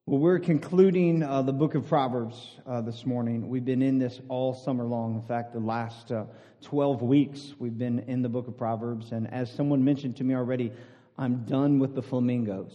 Well, we're concluding the book of Proverbs this morning. We've been in this all summer long. In fact, the last 12 weeks we've been in the book of Proverbs. And as someone mentioned to me already, I'm done with the flamingos.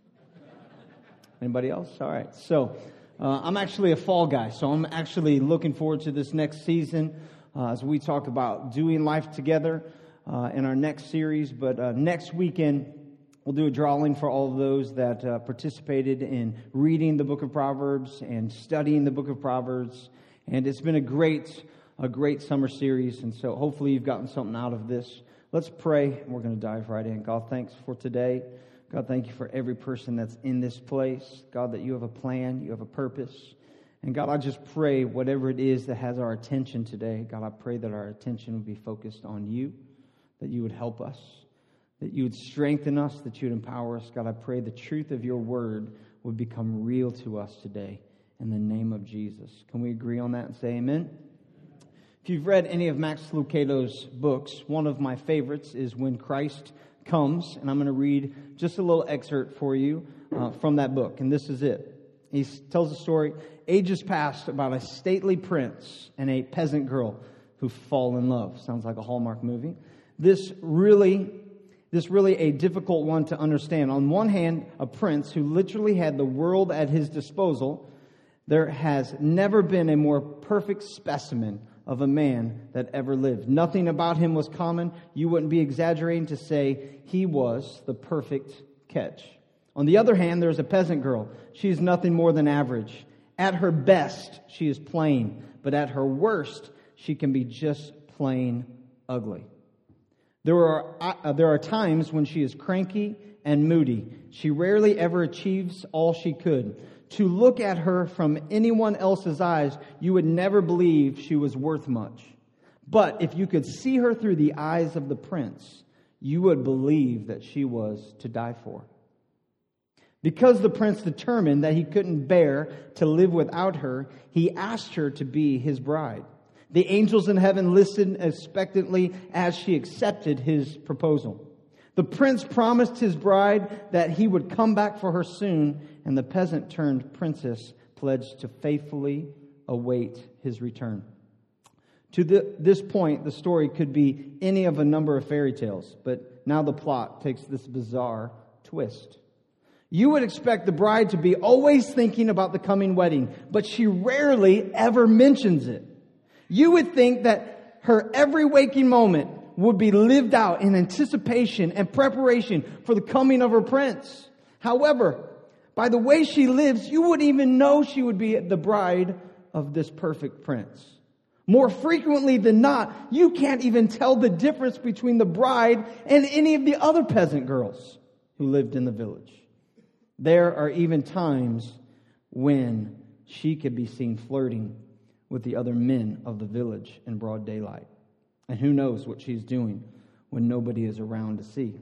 Anybody else? All right. So I'm actually a fall guy. So I'm actually looking forward to this next season as we talk about doing life together in our next series. But next weekend, we'll do a drawing for all of those that participated in reading the book of Proverbs and studying the book of Proverbs. And it's been a great summer series. And so hopefully you've gotten something out of this. Let's pray, and we're going to dive right in. God, thanks for today. God, thank you for every person that's in this place. God, that you have a plan, you have a purpose. And God, I just pray whatever it is that has our attention today, God, I pray that our attention would be focused on you, that you would help us, that you would strengthen us, that you would empower us. God, I pray the truth of your word would become real to us today in the name of Jesus. Can we agree on that and say amen? If you've read any of Max Lucado's books, one of my favorites is When Christ Comes, and I'm going to read just a little excerpt for you from that book, and this is it. He tells a story, ages past, about a stately prince and a peasant girl who fall in love. Sounds like a Hallmark movie. This really a difficult one to understand. On one hand, a prince who literally had the world at his disposal. There has never been a more perfect specimen of a man that ever lived. Nothing about him was common. You wouldn't be exaggerating to say he was the perfect catch. On the other hand, there's a peasant girl. She's nothing more than average. At her best, she is plain. But at her worst, she can be just plain ugly. There are times when she is cranky and moody. She rarely ever achieves all she could. To look at her from anyone else's eyes, you would never believe she was worth much. But if you could see her through the eyes of the prince, you would believe that she was to die for. Because the prince determined that he couldn't bear to live without her, he asked her to be his bride. The angels in heaven listened expectantly as she accepted his proposal. The prince promised his bride that he would come back for her soon, and the peasant turned princess pledged to faithfully await his return. To this point, the story could be any of a number of fairy tales, but now the plot takes this bizarre twist. You would expect the bride to be always thinking about the coming wedding, but she rarely ever mentions it. You would think that her every waking moment would be lived out in anticipation and preparation for the coming of her prince. However, by the way she lives, you wouldn't even know she would be the bride of this perfect prince. More frequently than not, you can't even tell the difference between the bride and any of the other peasant girls who lived in the village. There are even times when she could be seen flirting with the other men of the village in broad daylight. And who knows what she's doing when nobody is around to see.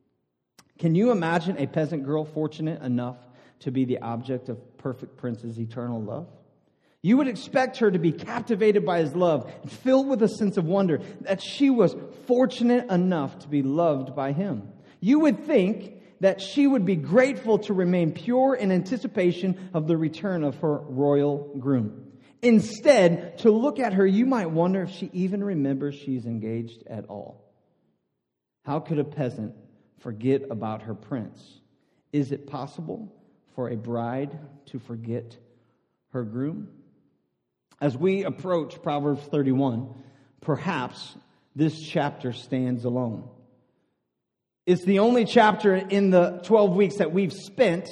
Can you imagine a peasant girl fortunate enough to be the object of perfect prince's eternal love? You would expect her to be captivated by his love, filled with a sense of wonder that she was fortunate enough to be loved by him. You would think that she would be grateful to remain pure in anticipation of the return of her royal groom. Instead, to look at her, you might wonder if she even remembers she's engaged at all. How could a peasant forget about her prince? Is it possible for a bride to forget her groom? As we approach Proverbs 31, perhaps this chapter stands alone. It's the only chapter in the 12 weeks that we've spent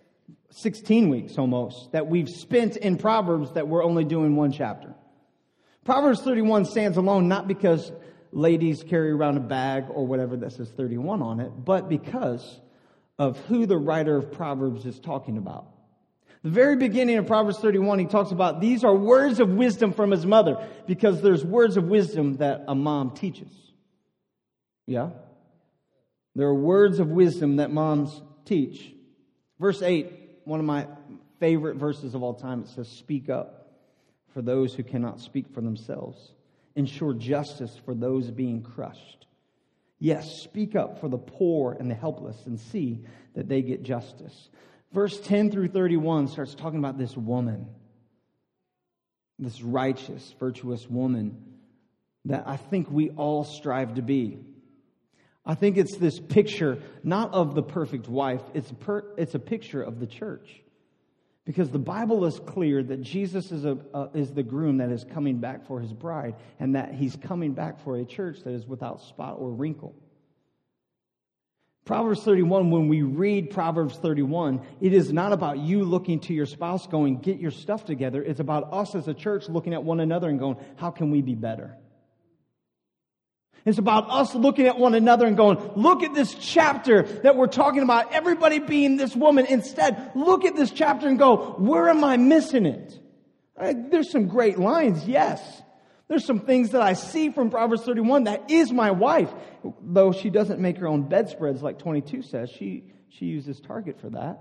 16 weeks almost, that we've spent in Proverbs that we're only doing one chapter. Proverbs 31 stands alone not because ladies carry around a bag or whatever that says 31 on it, but because of who the writer of Proverbs is talking about. The very beginning of Proverbs 31, he talks about these are words of wisdom from his mother, because there's words of wisdom that a mom teaches. Yeah? There are words of wisdom that moms teach. Verse 8, one of my favorite verses of all time, it says, "Speak up for those who cannot speak for themselves. Ensure justice for those being crushed. Yes, speak up for the poor and the helpless and see that they get justice." Verse 10 through 31 starts talking about this woman, this righteous, virtuous woman that I think we all strive to be. I think it's this picture, not of the perfect wife, it's a picture of the church. Because the Bible is clear that Jesus is the groom that is coming back for his bride, and that he's coming back for a church that is without spot or wrinkle. Proverbs 31, when we read Proverbs 31, it is not about you looking to your spouse going, get your stuff together. It's about us as a church looking at one another and going, how can we be better? It's about us looking at one another and going, look at this chapter that we're talking about, everybody being this woman. Instead, look at this chapter and go, where am I missing it? There's some great lines, yes. There's some things that I see from Proverbs 31 that is my wife. Though she doesn't make her own bedspreads like 22 says, she uses Target for that.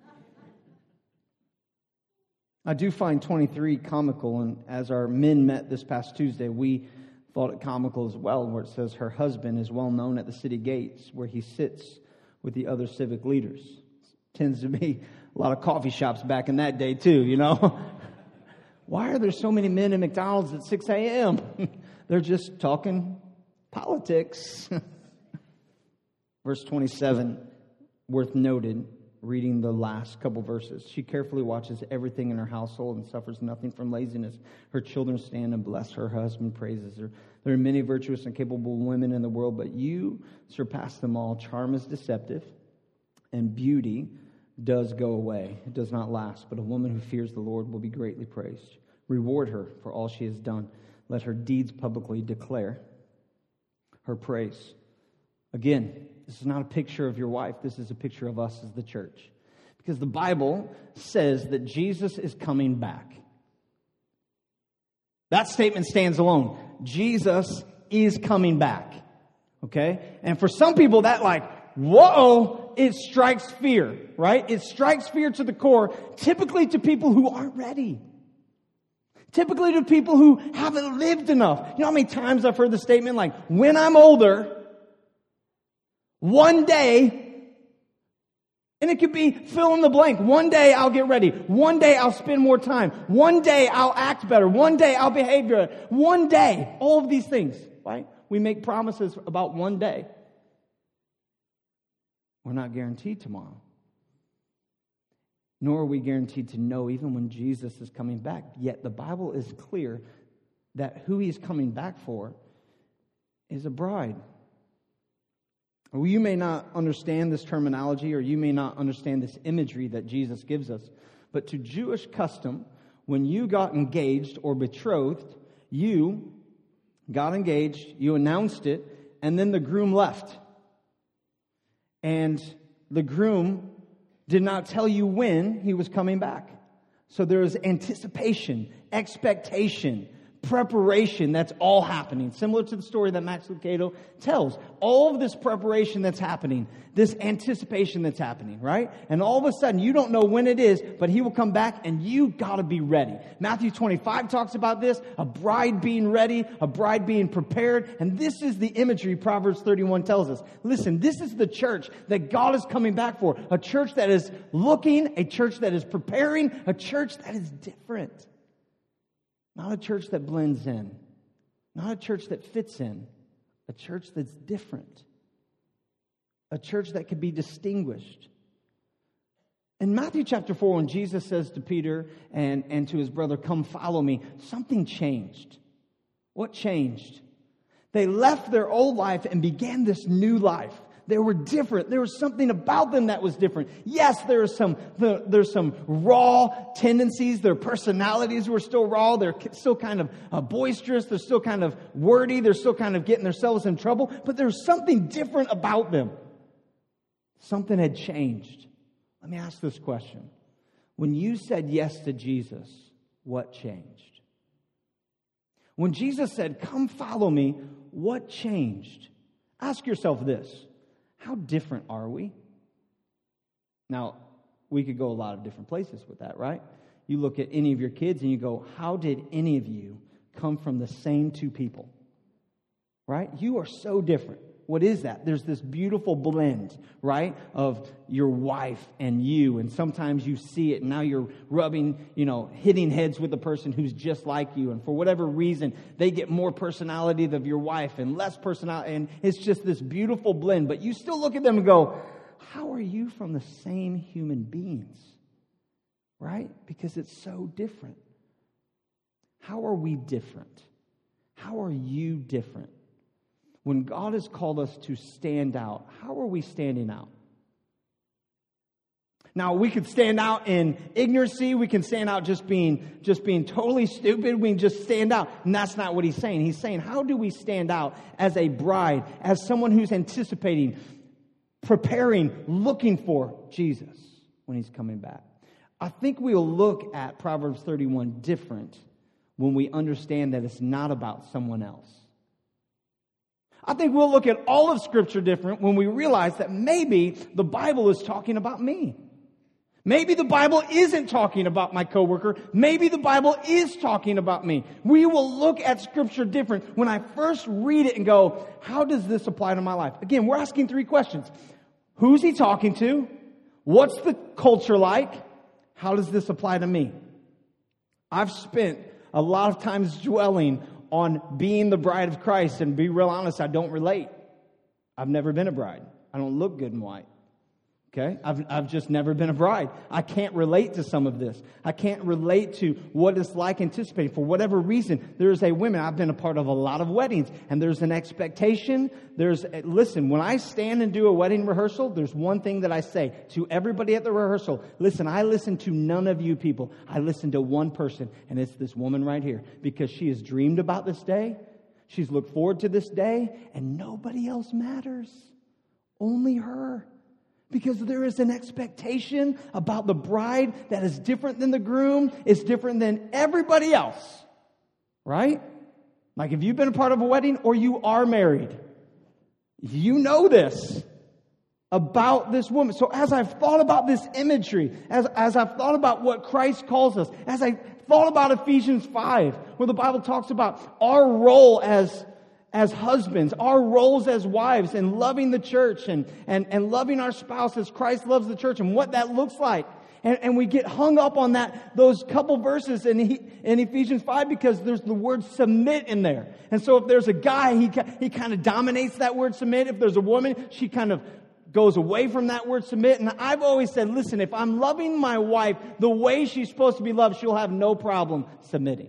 I do find 23 comical, and as our men met this past Tuesday, we thought it comical as well, where it says her husband is well known at the city gates where he sits with the other civic leaders. Tends to be a lot of coffee shops back in that day too, you know. Why are there so many men in McDonald's at 6 a.m.? They're just talking politics. Verse 27, worth noted, reading the last couple verses. She carefully watches everything in her household and suffers nothing from laziness. Her children stand and bless her. Her husband praises her. There are many virtuous and capable women in the world, but you surpass them all. Charm is deceptive, and beauty does go away. It does not last, but a woman who fears the Lord will be greatly praised. Reward her for all she has done. Let her deeds publicly declare her praise. Again, this is not a picture of your wife. This is a picture of us as the church. Because the Bible says that Jesus is coming back. That statement stands alone. Jesus is coming back. Okay? And for some people that whoa, it strikes fear, right? It strikes fear to the core, typically to people who aren't ready. Typically to people who haven't lived enough. You know how many times I've heard the statement when I'm older, one day, and it could be fill in the blank. One day I'll get ready. One day I'll spend more time. One day I'll act better. One day I'll behave better. One day, all of these things, right? We make promises about one day. We're not guaranteed tomorrow. Nor are we guaranteed to know even when Jesus is coming back. Yet the Bible is clear that who he's coming back for is a bride. Well, you may not understand this terminology, or you may not understand this imagery that Jesus gives us, but to Jewish custom, when you got engaged or betrothed, you got engaged, you announced it, and then the groom left. And the groom did not tell you when he was coming back. So there is anticipation, expectation, preparation that's all happening. Similar to the story that Max Lucado tells. All of this preparation that's happening, this anticipation that's happening, right? And all of a sudden, you don't know when it is, but he will come back and you got to be ready. Matthew 25 talks about this, a bride being ready, a bride being prepared. And this is the imagery Proverbs 31 tells us. Listen, this is the church that God is coming back for. A church that is looking, a church that is preparing, a church that is different. Not a church that blends in. Not a church that fits in. A church that's different. A church that could be distinguished. In Matthew chapter 4, when Jesus says to Peter and to his brother, come follow me, something changed. What changed? They left their old life and began this new life. They were different. There was something about them that was different. Yes, there's some raw tendencies. Their personalities were still raw. They're still kind of boisterous. They're still kind of wordy. They're still kind of getting themselves in trouble. But there's something different about them. Something had changed. Let me ask this question. When you said yes to Jesus, what changed? When Jesus said, come follow me, what changed? Ask yourself this. How different are we? Now, we could go a lot of different places with that, right? You look at any of your kids and you go, how did any of you come from the same two people? Right? You are so different. What is that? There's this beautiful blend, right, of your wife and you. And sometimes you see it and now you're rubbing, hitting heads with a person who's just like you. And for whatever reason, they get more personality than your wife and less personality. And it's just this beautiful blend. But you still look at them and go, how are you from the same human beings? Right? Because it's so different. How are we different? How are you different? When God has called us to stand out, how are we standing out? Now, we could stand out in ignorancy. We can stand out just being totally stupid. We can just stand out. And that's not what he's saying. He's saying, how do we stand out as a bride, as someone who's anticipating, preparing, looking for Jesus when he's coming back? I think we'll look at Proverbs 31 different when we understand that it's not about someone else. I think we'll look at all of Scripture different when we realize that maybe the Bible is talking about me. Maybe the Bible isn't talking about my coworker. Maybe the Bible is talking about me. We will look at Scripture different when I first read it and go, how does this apply to my life? Again, we're asking 3 questions. Who's he talking to? What's the culture like? How does this apply to me? I've spent a lot of times dwelling on being the bride of Christ, and be real honest, I don't relate. I've never been a bride. I don't look good in white. Okay? I've just never been a bride. I can't relate to some of this. I can't relate to what it's like anticipating. For whatever reason, there's a woman. I've been a part of a lot of weddings, and there's an expectation. Listen, when I stand and do a wedding rehearsal, there's one thing that I say to everybody at the rehearsal. Listen, I listen to none of you people. I listen to one person, and it's this woman right here, because she has dreamed about this day. She's looked forward to this day, and nobody else matters. Only her. Because there is an expectation about the bride that is different than the groom, is different than everybody else. Right? Like if you've been a part of a wedding or you are married, you know this about this woman. So as I've thought about this imagery, as I've thought about what Christ calls us, as I thought about Ephesians 5, where the Bible talks about our role as husbands, our roles as wives, and loving the church and loving our spouse as Christ loves the church and what that looks like. And we get hung up on those couple verses in Ephesians 5 because there's the word submit in there. And so if there's a guy, he kind of dominates that word submit. If there's a woman, she kind of goes away from that word submit. And I've always said, listen, if I'm loving my wife the way she's supposed to be loved, she'll have no problem submitting.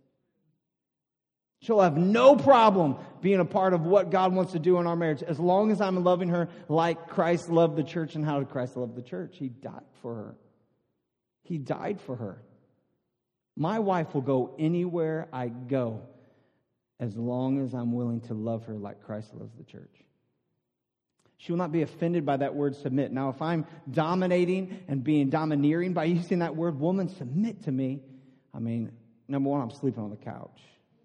She'll have no problem being a part of what God wants to do in our marriage as long as I'm loving her like Christ loved the church. And how did Christ love the church? He died for her. He died for her. My wife will go anywhere I go as long as I'm willing to love her like Christ loves the church. She will not be offended by that word submit. Now, if I'm dominating and being domineering by using that word, woman, submit to me, I mean, number one, I'm sleeping on the couch.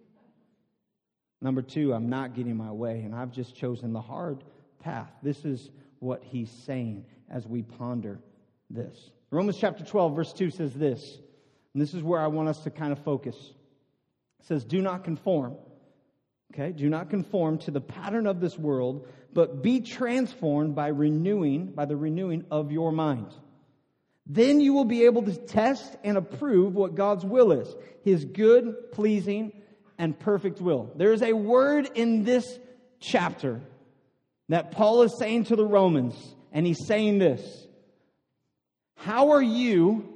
Number two, I'm not getting my way, and I've just chosen the hard path. This is what he's saying as we ponder this. Romans chapter 12, verse 2 says this, and this is where I want us to kind of focus. It says, do not conform. Okay, do not conform to the pattern of this world, but be transformed by the renewing of your mind. Then you will be able to test and approve what God's will is, his good, pleasing, and perfect will. There is a word in this chapter that Paul is saying to the Romans, and he's saying this. How are you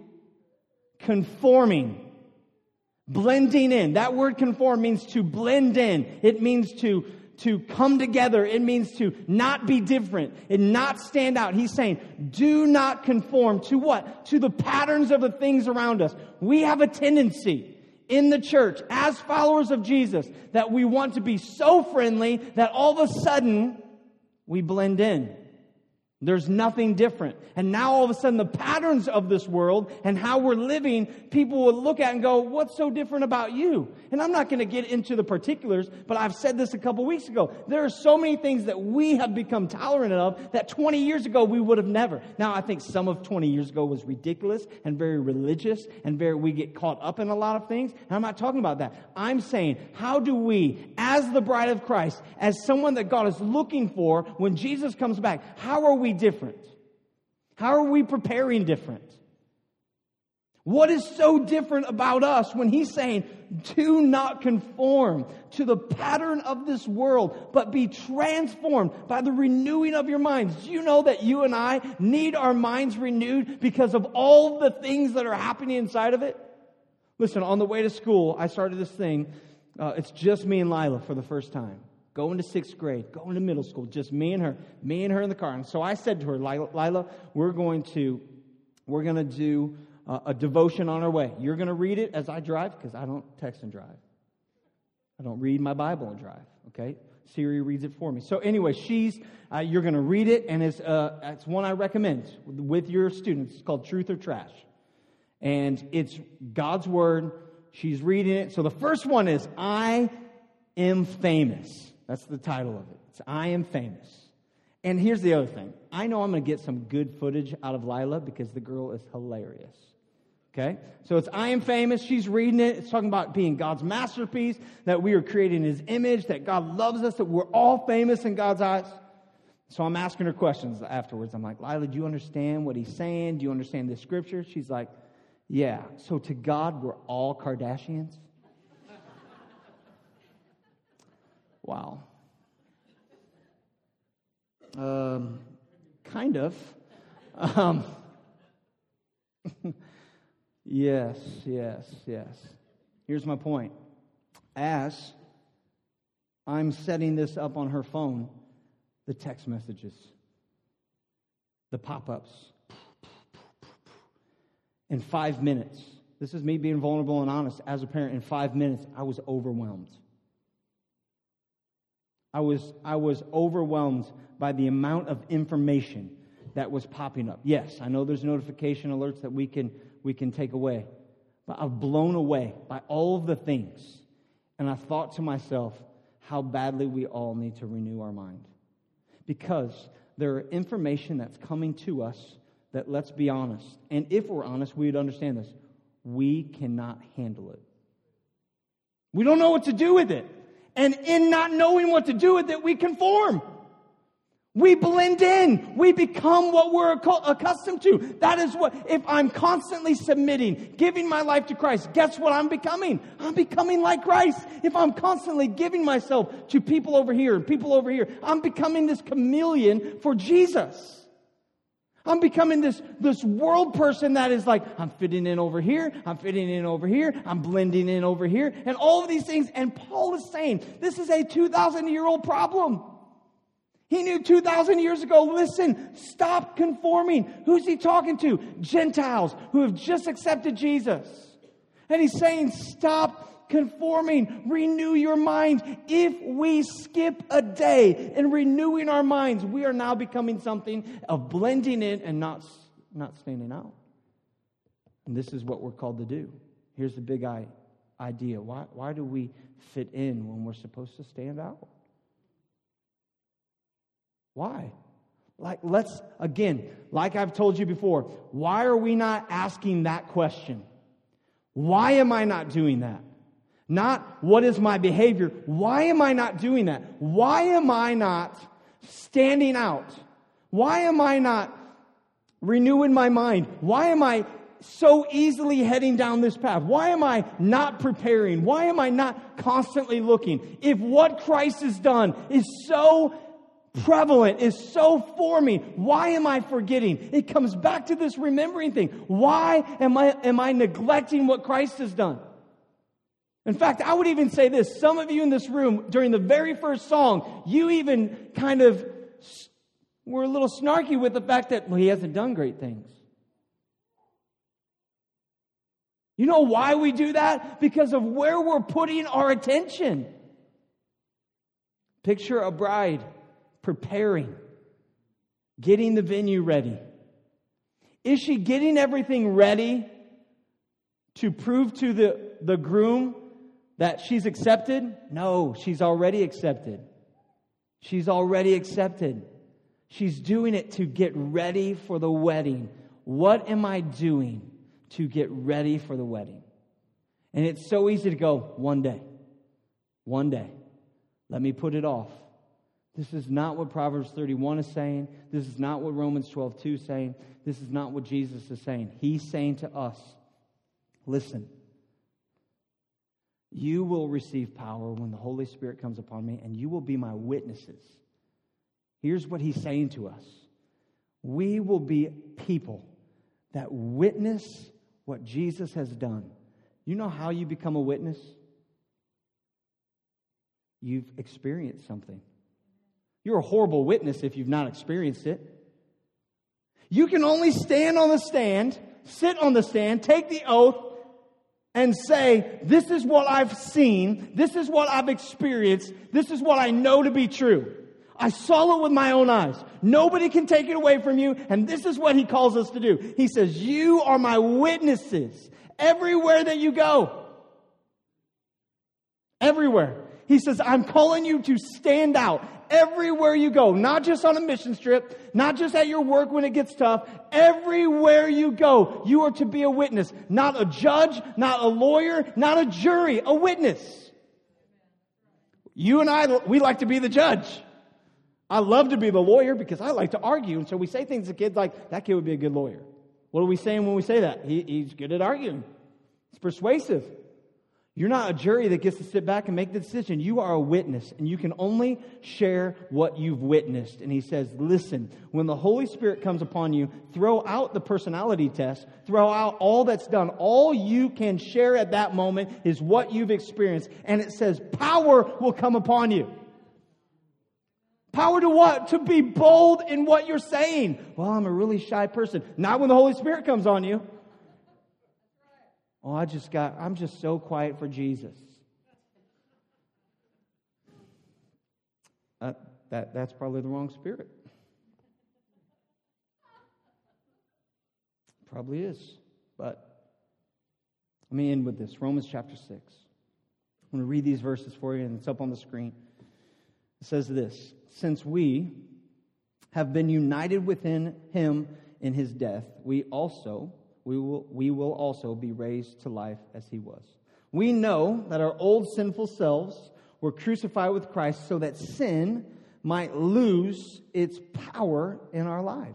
conforming? Blending in. That word conform means to blend in. It means to come together. It means to not be different and not stand out. He's saying, do not conform to what? To the patterns of the things around us. We have a tendency in the church, as followers of Jesus, that we want to be so friendly that all of a sudden we blend in. There's nothing different. And now all of a sudden the patterns of this world and how we're living, people will look at and go, what's so different about you? And I'm not going to get into the particulars, but I've said this a couple weeks ago. There are so many things that we have become tolerant of that 20 years ago we would have never. Now I think some of 20 years ago was ridiculous and very religious and we get caught up in a lot of things. And I'm not talking about that. I'm saying, how do we, as the bride of Christ, as someone that God is looking for when Jesus comes back, how are we different? How are we preparing different? What is so different about us when He's saying, do not conform to the pattern of this world, but be transformed by the renewing of your minds? Do you know that you and I need our minds renewed because of all the things that are happening inside of it? Listen, on the way to school, I started this thing. It's just me and Lila for the first time. Going to 6th grade, going to middle school, just me and her in the car. And so I said to her, Lila, we're going to do a devotion on our way. You're going to read it as I drive, because I don't text and drive. I don't read my Bible and drive, okay? Siri reads it for me. So anyway, you're going to read it, and it's one I recommend with your students. It's called Truth or Trash. And it's God's Word. She's reading it. So the first one is, I am famous. That's the title of it. It's I am famous. And here's the other thing. I know I'm going to get some good footage out of Lila because the girl is hilarious. Okay? So it's I am famous. She's reading it. It's talking about being God's masterpiece, that we are created in His image, that God loves us, that we're all famous in God's eyes. So I'm asking her questions afterwards. I'm like, Lila, do you understand what He's saying? Do you understand this scripture? She's like, yeah. So to God, we're all Kardashians? Wow. Kind of. Yes. Here's my point. As I'm setting this up on her phone, the text messages, the pop-ups, in 5 minutes, this is me being vulnerable and honest as a parent, in 5 minutes, I was overwhelmed. I was overwhelmed by the amount of information that was popping up. Yes, I know there's notification alerts that we can take away. But I'm blown away by all of the things. And I thought to myself how badly we all need to renew our mind. Because there are information that's coming to us that, let's be honest, and if we're honest, we would understand this, we cannot handle it. We don't know what to do with it. And in not knowing what to do with it, we conform. We blend in. We become what we're accustomed to. That is what, if I'm constantly submitting, giving my life to Christ, guess what I'm becoming? I'm becoming like Christ. If I'm constantly giving myself to people over here and people over here, I'm becoming this chameleon for Jesus. I'm becoming this world person that is like, I'm fitting in over here, I'm fitting in over here, I'm blending in over here, and all of these things. And Paul is saying, this is a 2,000-year-old problem. He knew 2,000 years ago, listen, stop conforming. Who's he talking to? Gentiles who have just accepted Jesus. And he's saying, stop conforming, renew your mind. If we skip a day in renewing our minds, we are now becoming something of blending in and not standing out. And this is what we're called to do. Here's the big idea. Why do we fit in when we're supposed to stand out? Why? Like I've told you before, why are we not asking that question? Why am I not doing that? Not what is my behavior? Why am I not doing that? Why am I not standing out? Why am I not renewing my mind? Why am I so easily heading down this path? Why am I not preparing? Why am I not constantly looking? If what Christ has done is so prevalent, is so forming, why am I forgetting? It comes back to this remembering thing. Why am I neglecting what Christ has done? In fact, I would even say this. Some of you in this room, during the very first song, you even kind of were a little snarky with the fact that, well, he hasn't done great things. You know why we do that? Because of where we're putting our attention. Picture a bride preparing getting the venue ready. Is she getting everything ready to prove to the groom that she's accepted? No, she's already accepted. She's already accepted. She's doing it to get ready for the wedding. What am I doing to get ready for the wedding? And it's so easy to go, one day. Let me put it off. This is not what Proverbs 31 is saying. This is not what Romans 12:2 is saying. This is not what Jesus is saying. He's saying to us, listen, you will receive power when the Holy Spirit comes upon me, and you will be my witnesses. Here's what he's saying to us. We will be people that witness what Jesus has done. You know how you become a witness? You've experienced something. You're a horrible witness if you've not experienced it. You can only stand on the stand, sit on the stand, take the oath, and say, this is what I've seen, this is what I've experienced, this is what I know to be true. I saw it with my own eyes. Nobody can take it away from you, and this is what he calls us to do. He says, you are my witnesses everywhere that you go. Everywhere. He says, I'm calling you to stand out everywhere you go. Not just on a mission trip, not just at your work when it gets tough. Everywhere you go, you are to be a witness. Not a judge, not a lawyer, not a jury, a witness. You and I, we like to be the judge. I love to be the lawyer because I like to argue. And so we say things to kids like, that kid would be a good lawyer. What are we saying when we say that? He's good at arguing. It's persuasive. You're not a jury that gets to sit back and make the decision. You are a witness, and you can only share what you've witnessed. And he says, listen, when the Holy Spirit comes upon you, throw out the personality test, throw out all that's done. All you can share at that moment is what you've experienced. And it says power will come upon you. Power to what? To be bold in what you're saying. Well, I'm a really shy person. Not when the Holy Spirit comes on you. Oh, I'm just so quiet for Jesus. That's probably the wrong spirit. Probably is. But let me end with this. Romans chapter 6. I'm going to read these verses for you, and it's up on the screen. It says this: since we have been united within him in his death, we will also be raised to life as he was. We know that our old sinful selves were crucified with Christ so that sin might lose its power in our lives.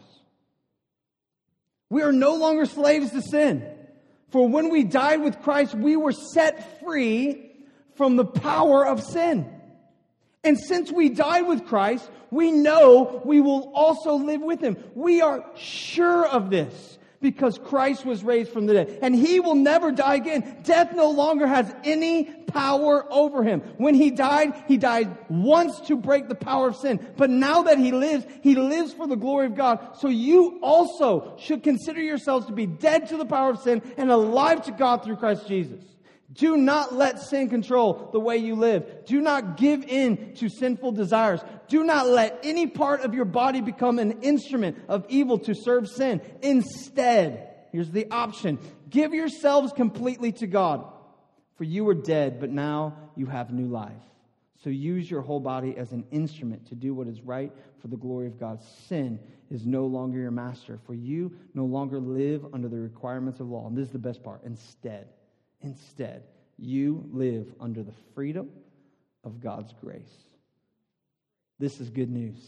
We are no longer slaves to sin. For when we died with Christ, we were set free from the power of sin. And since we died with Christ, we know we will also live with him. We are sure of this because Christ was raised from the dead. And he will never die again. Death no longer has any power over him. When he died once to break the power of sin. But now that he lives for the glory of God. So you also should consider yourselves to be dead to the power of sin and alive to God through Christ Jesus. Do not let sin control the way you live. Do not give in to sinful desires. Do not let any part of your body become an instrument of evil to serve sin. Instead, here's the option. Give yourselves completely to God. For you were dead, but now you have new life. So use your whole body as an instrument to do what is right for the glory of God. Sin is no longer your master, for you no longer live under the requirements of law. And this is the best part. Instead, you live under the freedom of God's grace. This is good news.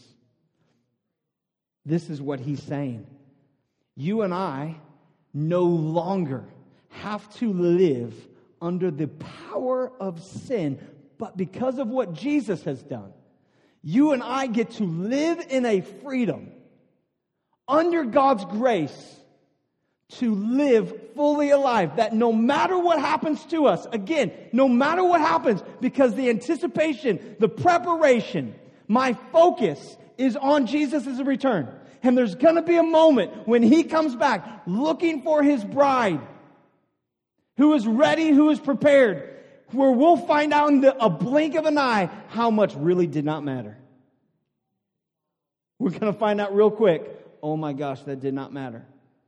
This is what he's saying. You and I no longer have to live under the power of sin, but because of what Jesus has done, you and I get to live in a freedom under God's grace to live fully alive, that no matter what happens to us, again, no matter what happens, because the anticipation, the preparation, my focus is on Jesus' return. And there's going to be a moment when he comes back looking for his bride who is ready, who is prepared, where we'll find out in a blink of an eye how much really did not matter. we're going to find out real quick, oh my gosh, that did not matter.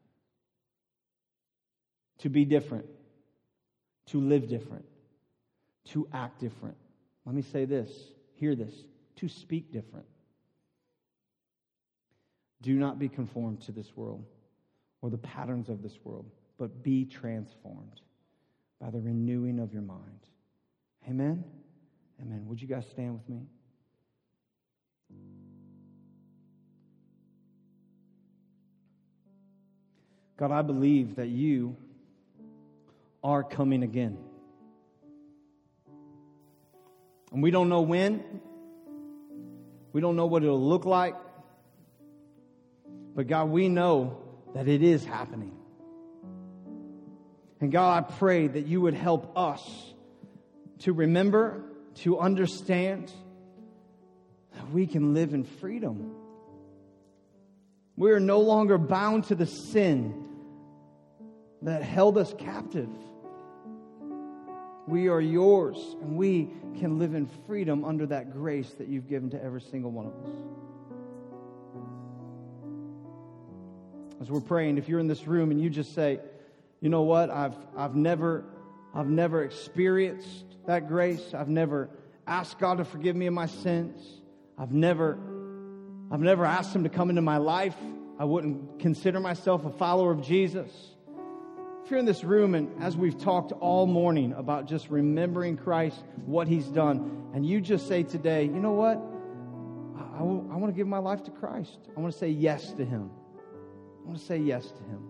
To be different, to live different, to act different. Let me say this, hear this, to speak different. Do not be conformed to this world or the patterns of this world, but be transformed by the renewing of your mind. Amen? Amen. Would you guys stand with me? God, I believe that you are coming again. And we don't know when. We don't know what it'll look like. But God, we know that it is happening. And God, I pray that you would help us to remember, to understand that we can live in freedom. We are no longer bound to the sin that held us captive. We are yours, and we can live in freedom under that grace that you've given to every single one of us. As we're praying, if you're in this room and you just say, you know what, I've never experienced that grace. I've never asked God to forgive me of my sins. I've never asked Him to come into my life. I wouldn't consider myself a follower of Jesus. If you're in this room and as we've talked all morning about just remembering Christ, what He's done, and you just say today, you know what? I want to give my life to Christ. I want to say yes to Him. I want to say yes to Him.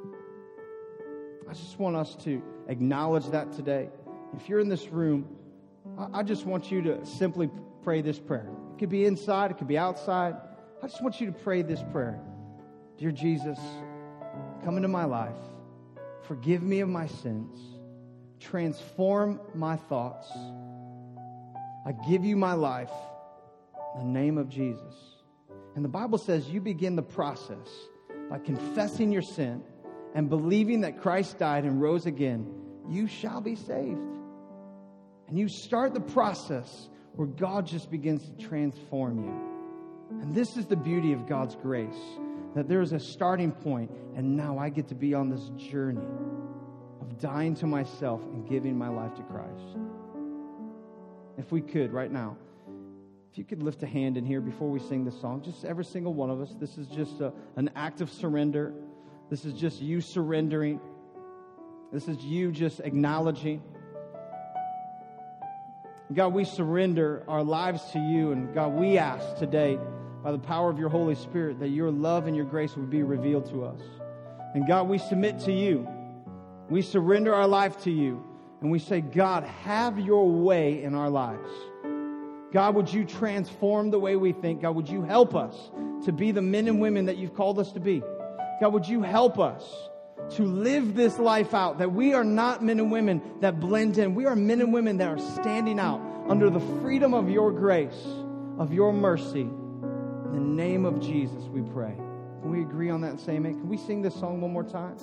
I just want us to acknowledge that today. If you're in this room, I just want you to simply pray this prayer. It could be inside, it could be outside. I just want you to pray this prayer. Dear Jesus, come into my life. Forgive me of my sins. Transform my thoughts. I give you my life in the name of Jesus. And the Bible says you begin the process by confessing your sin and believing that Christ died and rose again. You shall be saved. And you start the process where God just begins to transform you. And this is the beauty of God's grace, that there is a starting point, and now I get to be on this journey of dying to myself and giving my life to Christ. If we could, right now, if you could lift a hand in here before we sing this song, just every single one of us. This is just an act of surrender. This is just you surrendering. This is you just acknowledging. God, we surrender our lives to you, and God, we ask today, by the power of your Holy Spirit, that your love and your grace would be revealed to us. And God, we submit to you. We surrender our life to you. And we say, God, have your way in our lives. God, would you transform the way we think? God, would you help us to be the men and women that you've called us to be? God, would you help us to live this life out, that we are not men and women that blend in. We are men and women that are standing out under the freedom of your grace, of your mercy. In the name of Jesus, we pray. Can we agree on that and say amen? Can we sing this song one more time?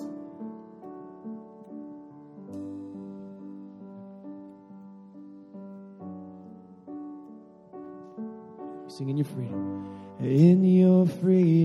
Sing in your freedom. In your freedom.